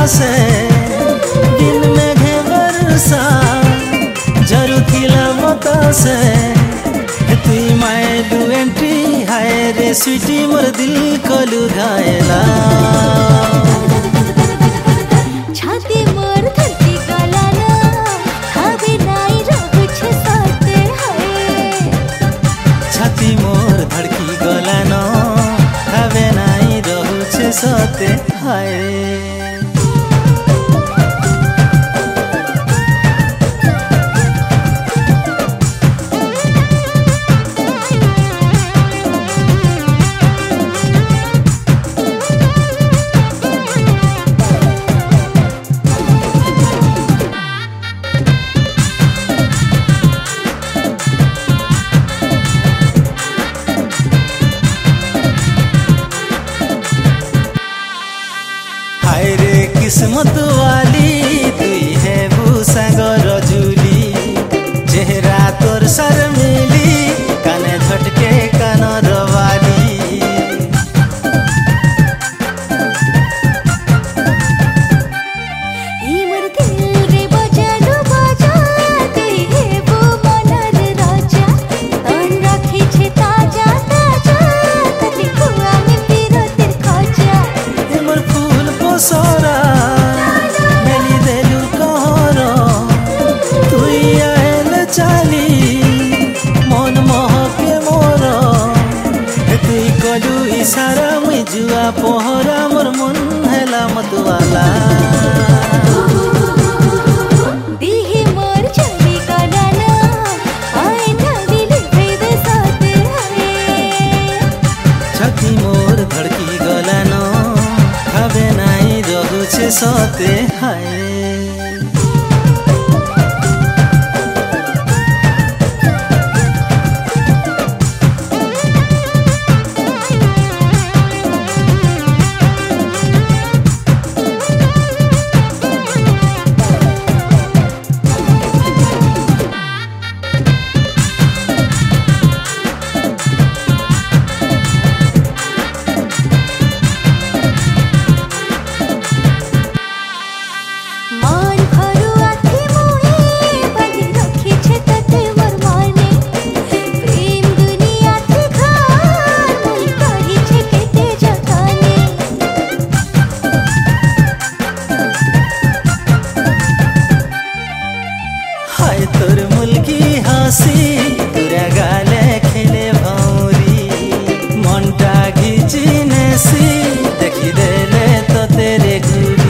से दिन मेघे बरसा जरुथिला बतासे तुई मायलु एंट्री हाय रे स्वीटी मोर दिल कलु घायला छाती मोर धरती गला ना हवे नाई रहुछे साथे हाय छाती मोर धड़की गला न हवे नाई रहुछे साथे हाय किस्मत वाली तुई है भूसागर जुली चेहरा तोर सर मिली काने झटके कान रवाली इमर दिल रे बजालो बजा तुई है वो मनर राजा तन राखी छे ताजा ताजा कति कुआ में पीरतेर खाजा इमर फूल पोसरा सारा मुई जुआ पोहरा मोर मन हैला मतवाला दिही मोर चली गला ना आए ढाली भेद साथे हाय छाती मोर धड़की गला न हवे नाई रहुछे साथे हाय हाय तोर मुल्की हसी तुरा गाले खेले भौरी मनटा घिची नेसी देखी देले तो तेरे घुरी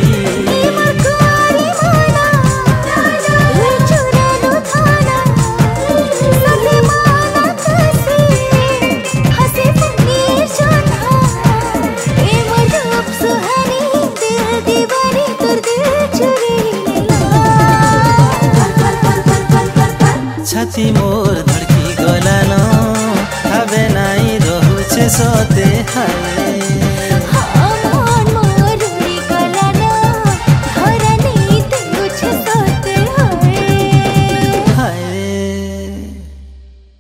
छाती मोर धड़की गला न हवे नाई रहुछे साथे हाय।